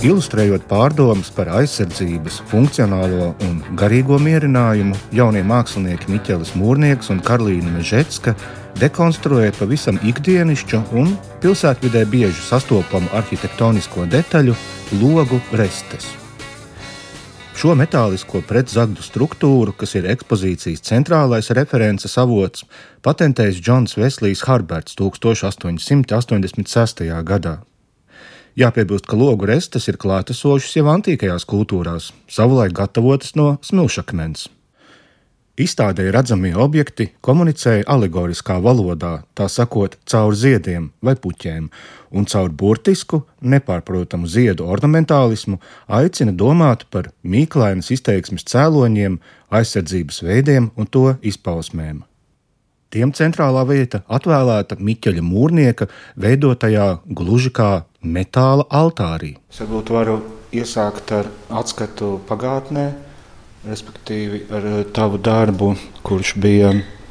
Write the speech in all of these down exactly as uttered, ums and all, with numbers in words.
Ilustrējot pārdomas par aizsardzības, funkcionālo un garīgo mierinājumu, jaunie mākslinieki Miķelis Mūrnieks un Karlīna Mežecka dekonstruē pavisam ikdienišķu un pilsētvidē bieži sastopamu arhitektonisko detaļu logu restes. Šo metālisko pretzagdu struktūru, kas ir ekspozīcijas centrālais references avots, patentējis Džons Veslijs Harberts tūkstoš astoņsimt astoņdesmit sestajā gadā. Jāpiebilst, ka logu restes ir klātesošas jau antīkajās kultūrās, savulaik gatavotas no smilšakmens. Izstādē redzamie objekti komunicēja alegoriskā valodā, tā sakot, caur ziediem vai puķēm, un caur burtisku, nepārprotamu ziedu ornamentālismu aicina domāt par mīklainas izteiksmes cēloņiem, aizsardzības veidiem un to izpausmēm. Tiem centrālā vieta atvēlēta Miķeļa Mūrnieka veidotajā gluži kā metāla altārī. Es varbūt varu iesākt ar atskatu pagātnē, respektīvi ar tavu darbu, kurš bija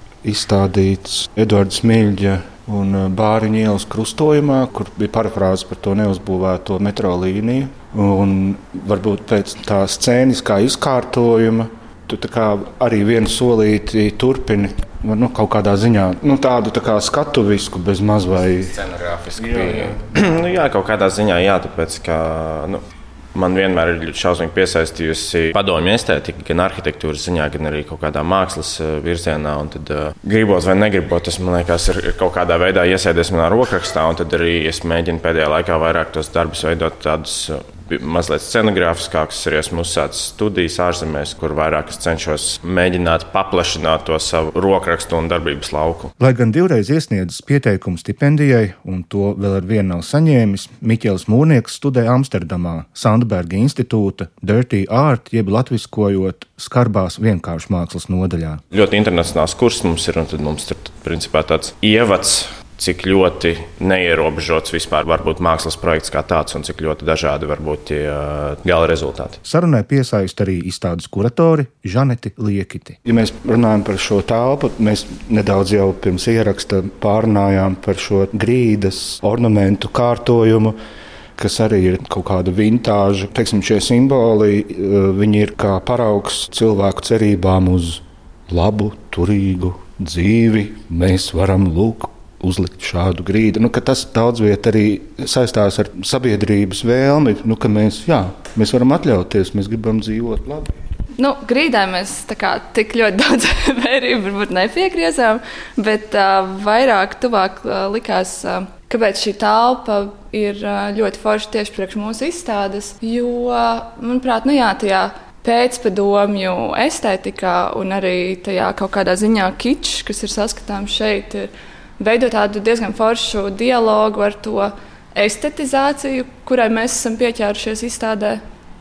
izstādīts Eduarda Smiļģa un Bāriņu ielas krustojumā, kur bija parafrāze par to neuzbūvēto metro līniju. Un varbūt pēc tā scēniskā izkārtojuma tu tā kā arī vienu solīti turpini, nu, kaut kādā ziņā, nu, tādu tā kā skatuvisku bez maz vai... Scenogrāfisku pieeja. Nu, jā, kaut kādā ziņā, jā, tāpēc, ka, nu, man vienmēr ir ļoti šausmīgi piesaistījusi padomju estētika, gan arhitektūras ziņā, gan arī kaut kādā mākslas virzienā, un tad uh, gribot vai negribot, tas, man liekas, ir kaut kādā veidā iesēdies manā rokrakstā, un tad arī es mēģinu pēdējā laikā vairāk tos darbus veidot tādus uh, mazliet scenogrāfiskāks, arī esmu uzsācis studijas ārzemēs, kur vairāk es cenšos mēģināt paplašināt to savu rokrakstu un darbības lauku. Lai gan divreiz iesniedzis pieteikumu stipendijai, un to vēl ar vienu nav saņēmis, Miķelis Mūrnieks studē Amsterdamā, Sandberga institūta Dirty Art, jeb latviskojot skarbās vienkāršu mākslas nodaļā. Ļoti internacionāls kurs mums ir, un tad mums ir principā tāds ievads, cik ļoti neierobežots vispār var būt mākslas projekts kā tāds un cik ļoti dažādi var būt tie gala rezultāti. Sarunai piesaist arī izstādes kuratori Žaneti Liekiti. Ja mēs runājam par šo telpu, mēs nedaudz jau pirms ieraksta pārunājām par šo grīdas ornamentu kārtojumu, kas arī ir kaut kāda vintāža. Teiksim, šie simboli, viņi ir kā paraugs cilvēku cerībām uz labu, turīgu dzīvi. Mēs varam lūk uzlikt šādu grīdu. Nu, tas daudz viet arī saistās ar sabiedrības vēlmi, nu, ka mēs, jā, mēs varam atļauties, mēs gribam dzīvot labi. Nu, grīdai mēs tā kā tik ļoti daudz vērību varbūt nepiegriezām, bet uh, vairāk tuvāk uh, likās, uh, kāpēc šī telpa ir uh, ļoti forša tieši priekš mūsu izstādes, jo, uh, manuprāt, nu jā, tajā pēcpadomju estētikā un arī tajā kaut kādā ziņā kičs, kas ir saskatāms šeit, ir veidot tādu diezgan foršu dialogu ar to estetizāciju, kurai mēs esam pieķērušies izstādē.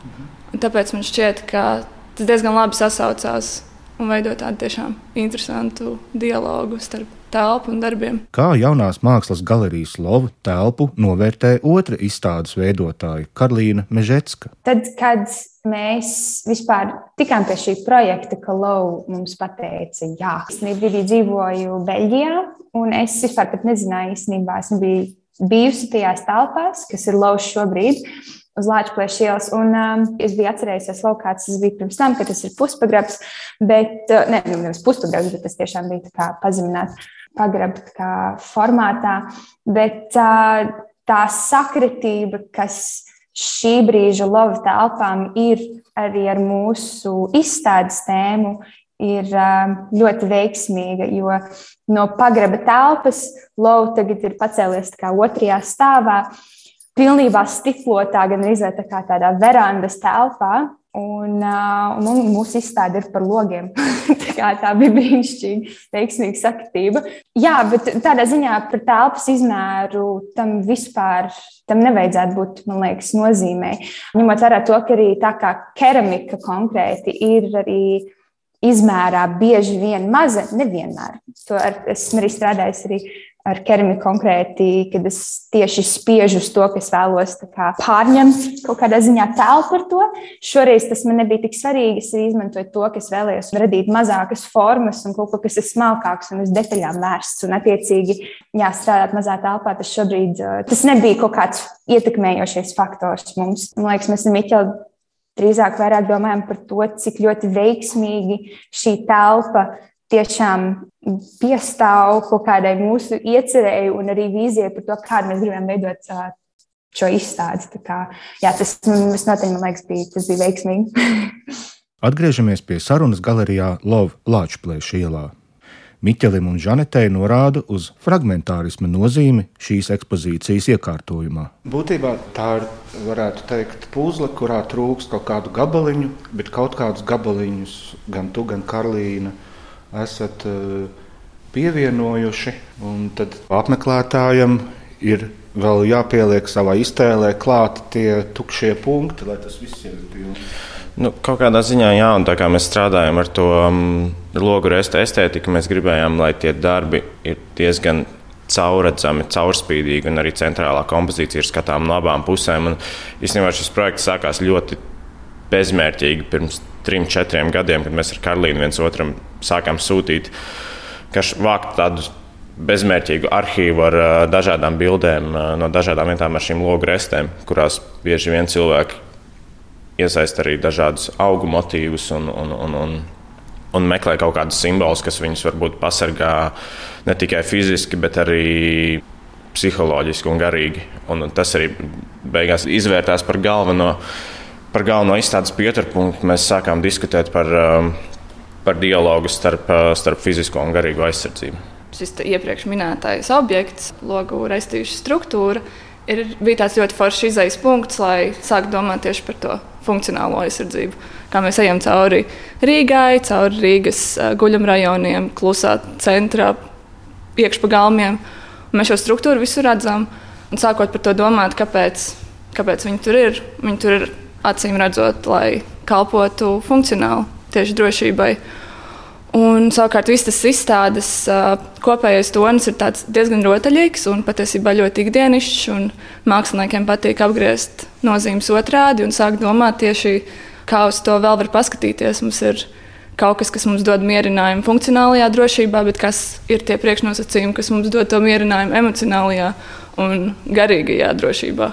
Un tāpēc man šķiet, ka tas diezgan labi sasaucās un veido tādu tiešām interesantu dialogu starp telpu un darbiem. Kā jaunās mākslas galerijas Lova telpu novērtē otra izstādes veidotāja Karlīna Mežecka. Tad, kad mēs vispār tikām pie šī projekta, ka Lova mums pateica, jā, es brīdī dzīvoju Beļģijā, un es vispār pat nezināju īstenībā, es nebiju bijusi tajās telpās, kas ir Lovas šobrīd, uz Lāčplēša ielas, un um, es biju atcerējusies vēl kāds, tas bija pirms tam, ka tas ir puspagrabs, bet, uh, ne, nevis puspagrabs, bet tas tiešām bija tā kā pazemināt pagrabt kā formātā, bet uh, tā sakritība, kas šī brīža Lova telpām ir arī ar mūsu izstādes tēmu, ir uh, ļoti veiksmīga, jo no pagraba telpas Lova tagad ir pacēlies tā kā otrajā stāvā, pilnībā stiklotā, gan arī tā kā tādā verandas telpā, un, uh, un mūsu izstāde ir par logiem. tā, kā tā bija brīnišķīga, veiksmīga sakritība. Jā, bet tādā ziņā par telpas izmēru tam vispār tam nevajadzētu būt, man liekas, nozīmē. Ņemot vērā to, ka arī tā kā keramika konkrēti ir arī izmērā bieži vien maza, nevienmēr. To ar, esmu arī strādājis arī ar keramiku konkrēti, kad es tieši spiežu uz to, ka es vēlos kā, pārņemt kaut kādā ziņā telpu par to. Šoreiz tas man nebija tik svarīgi. Es izmantoju to, ka es vēlējos radīt mazākas formas un kaut ko, kas ir smalkāks un uz detaļām vērsts. Un, attiecīgi, jā, strādāt mazā telpā, tas šobrīd tas nebija kaut kāds ietekmējošais faktors mums. Man liekas, mēs ar Miķeli drīzāk vairāk domājam par to, cik ļoti veiksmīgi šī telpa tiešām piestāv kaut kādai mūsu iecerēju un arī vīzijai par to, kādu mēs gribam veidot šo izstādi. Tā kā, jā, tas mums noteikti, man liekas, bija, tas bija veiksmīgi. Atgriežamies pie sarunas galerijā Love Lāčplēša ielā. Miķelim un Žanetei norāda uz fragmentārisma nozīmi šīs ekspozīcijas iekārtojumā. Būtībā tā ir, varētu teikt, puzle, kurā trūkst kaut kādu gabaliņu, bet kaut kādus gabaliņus gan tu, gan Karlīna esat pievienojuši, un tad apmeklētājam ir vēl jāpieliek savā iztēlē klāt tie tukšie punkti, lai tas viss ir pilns. Nu, kaut kādā ziņā, jā, un tā kā mēs strādājam ar to um, logu resta estētiku, mēs gribējām, lai tie darbi ir diezgan caurredzami, caurspīdīgi, un arī centrālā kompozīcija ir skatām no abām pusēm. Un, īstenībā šis projekts sākās ļoti bezmērķīgi pirms trim, četriem gadiem, kad mēs ar Karlīnu viens otram sākām sūtīt, ka vākt tādu bezmērķīgu arhīvu ar uh, dažādām bildēm uh, no dažādām vietām ar šīm logu restēm, kurās bieži vien cilvēki iesaist arī dažādus augu motīvus un, un, un, un, un meklē kaut kādus simbolus, kas viņus varbūt pasargā ne tikai fiziski, bet arī psiholoģiski un garīgi. Un tas arī beigās izvērtās par galveno Par galveno izstādes pieturpunktu. Mēs sākām diskutēt par, par dialogu starp, starp fizisko un garīgo aizsardzību. Šis iepriekš minētais objekts, logu restīšu struktūra, ir, bija tāds ļoti foršs izējas punkts, lai sāktu domāt tieši par to funkcionālo aizsardzību. Kā mēs ejam cauri Rīgai, cauri Rīgas guļamrajoniem, klusā centrā, iekšpagalmiem. Mēs šo struktūru visur redzam un sākot par to domāt, kāpēc, kāpēc viņi tur ir. Viņi tur ir acīm redzot, lai kalpotu funkcionāli tieši drošībai. Un, savukārt, visas tas izstādes kopējais tonis ir tāds diezgan rotaļīgs un patiesībā ļoti ikdienišķs. Un māksliniekiem patīk apgriezt nozīmes otrādi un sākt domāt tieši, kā uz to vēl var paskatīties. Mums ir kaut kas, kas mums dod mierinājumu funkcionālajā drošībā, bet kas ir tie priekšnosacījumi, kas mums dod to mierinājumu emocionālajā un garīgajā drošībā.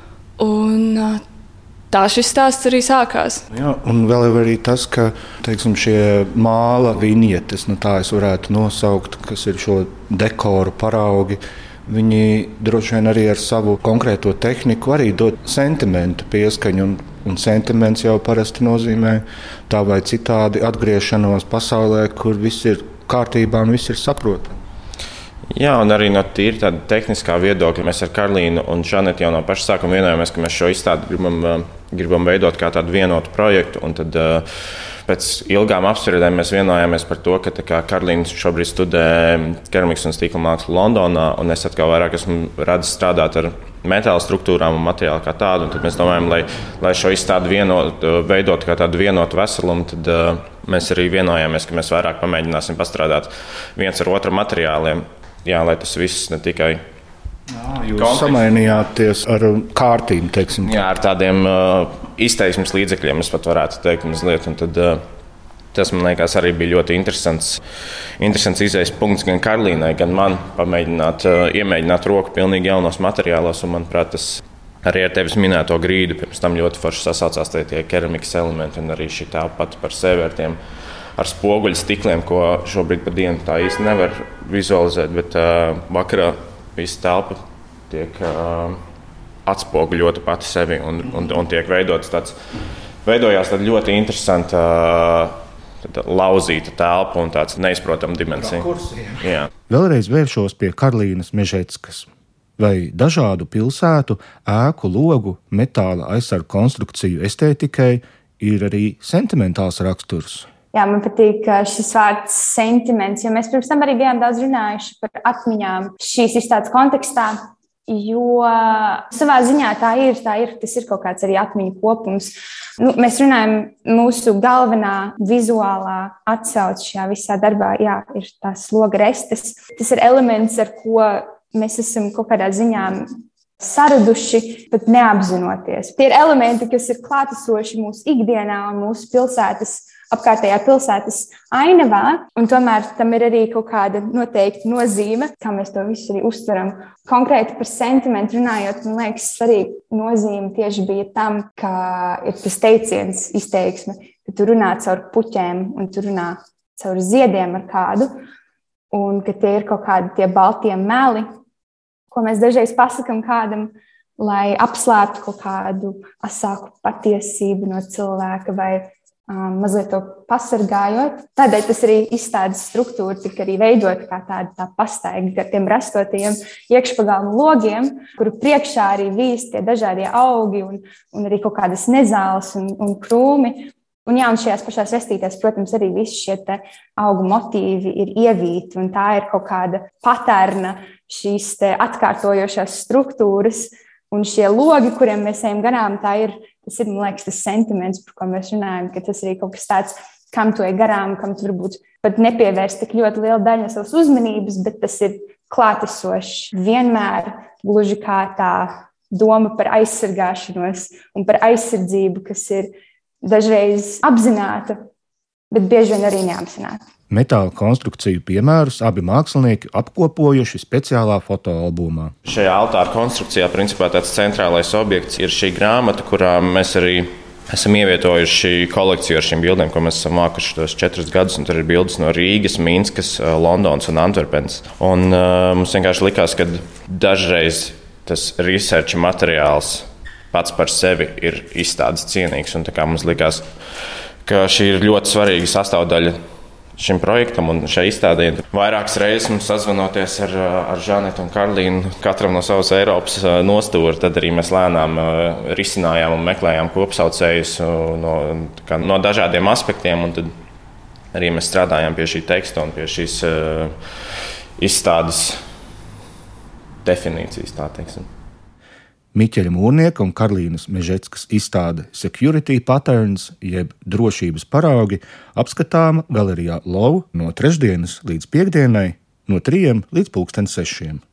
Un, Tā šis stāsts arī sākās. Jā, un vēl ir arī tas, ka teiksim, šie māla viņietes, nu tā es varētu nosaukt, kas ir šo dekoru paraugi, viņi droši vien arī ar savu konkrēto tehniku arī dod sentimentu pieskaņu. Un, un sentiments jau parasti nozīmē tā vai citādi atgriešanos pasaulē, kur viss ir kārtībā un viss ir saprotami. Jā, un arī no tīri tāda tehniskā viedokļa mēs ar Karlīnu un Žanetu jau no paša sākuma vienojāmies, ka mēs šo izstādi gribam, gribam veidot kā tādu vienotu projektu. Un tad pēc ilgām apspriedēm mēs vienojāmies par to, ka kā, Karlīna šobrīd studē keramikas un stīkla mākslu Londonā, un es atkal vairāk esmu redzis strādāt ar metāla struktūrām un materiālu kā tādu. Un tad mēs domājam, lai, lai šo izstādi vienot, veidot kā tādu vienotu veselumu, tad mēs arī vienojāmies, ka mēs vairāk pamēģināsim pastrādāt viens ar otru materiāliem. Jā, lai tas viss ne tikai Jā, jūs samainījāties ar kārtīm, teiksim. Jā, ar tādiem uh, izteiksmes līdzekļiem, es pat varētu teikt mazliet. Un tad, uh, tas, man liekas, arī bija ļoti interesants, interesants izējas punkts gan Karlīnai, gan man pamēģināt, uh, iemēģināt roku pilnīgi jaunos materiālos. Un, manuprāt, tas arī ar tevis minēto grīdu pirms tam ļoti forši sasaucās tie keramikas elementi un arī šī tā pati par sevi ar tiem ar spoguļu stikliem, ko šobrīd pa dienu tā īsti nevar vizualizēt, bet uh, vakarā visa telpa tiek uh, atspoguļota pati sevi un, un, un tiek veidots tāds, veidojās tāda ļoti interesanta uh, lauzīta telpa un tāds neizprotama dimensija. Jā. Vēlreiz vēršos pie Karlīnas Mežeckas. Vai dažādu pilsētu, ēku, logu, metāla aizsargu konstrukciju estētikai ir arī sentimentāls raksturs? Jā, man patīk šis vārds sentiments, jo mēs pirms tam arī bijām daudz runājuši par atmiņām šīs izstādes kontekstā. Jo savā ziņā tā ir, tā ir, tas ir kaut kāds arī atmiņu kopums. Nu, mēs runājam, mūsu galvenā vizuālā atsauce šajā visā darbā, jā, ir tās loga restes. Tas ir elements, ar ko mēs esam kaut kādā ziņā saraduši, pat neapzinoties. Tie ir elementi, kas ir klātesoši mūsu ikdienā un mūsu pilsētas, apkārtējā pilsētas ainavā, un tomēr tam ir arī kaut kāda noteikta nozīme, kā mēs to visu arī uztveram. Konkrēti par sentimentu runājot, man liekas, svarīga nozīme tieši bija tam, ka ir tas teiciens, izteiksme, ka tu runā caur puķēm un tu runā caur ziediem ar kādu, un ka tie ir kaut kādi tie baltie meli, ko mēs dažreiz pasakam kādam, lai apslēptu kaut kādu asāku patiesību no cilvēka vai Um, mazliet to pasargājot. Tādēļ tas arī izstādes struktūra tika arī veidota kā tāda tā pastaiga ar tiem rastotajiem iekšpagalmu logiem, kuru priekšā arī vīst tie dažādie augi un, un arī kaut kādas nezāles un, un krūmi. Un, jā, un šajās pašās vestītēs, protams, arī visi šie te augu motīvi ir ievīti, un tā ir kaut kāda paterna šīs te atkārtojošās struktūras. Un šie logi, kuriem mēs ejam garām, tā ir, tas ir, man liekas, tas sentiments, par ko mēs runājam, ka tas ir kaut kas tāds, kam tu ej garām, kam tu varbūt pat nepievērst tik ļoti lielu daļu no savas uzmanības, bet tas ir klātesošs vienmēr, gluži kā tā doma par aizsargāšanos un par aizsardzību, kas ir dažreiz apzināta, bet bieži vien arī neapzināta. Metāla konstrukciju piemērus abi mākslinieki apkopojuši speciālā fotoalbumā. Šajā altāra konstrukcijā principā tāds centrālais objekts ir šī grāmata, kurā mēs arī esam ievietojuši kolekciju ar šīm bildēm, ko mēs esam mākuši tos četrus gadus. Tur ir bildes no Rīgas, Minskas, Londonas un Antverpenes. Un uh, mums vienkārši likās, ka dažreiz tas research materiāls pats par sevi ir izstādes cienīgs. Un tā kā mums likās, ka šī ir ļoti svarīga sastāvdaļa šim projektam un šai izstādē. Vairākas reizes mums sazvanoties ar, ar Žanetu un Karlīnu, katram no savas Eiropas nostūra, tad arī mēs lēnām risinājām un meklējām kopsaucējus no, kā, no dažādiem aspektiem, un tad arī mēs strādājām pie šī teksta un pie šīs uh, izstādes definīcijas, tā teiksim. Miķeļa Mūrnieka un Karlīnas Mežeckas izstāde Security Patterns, jeb drošības paraugi, apskatāma galerijā Lou no trešdienas līdz piektdienai, no trījiem līdz pulksten sešiem.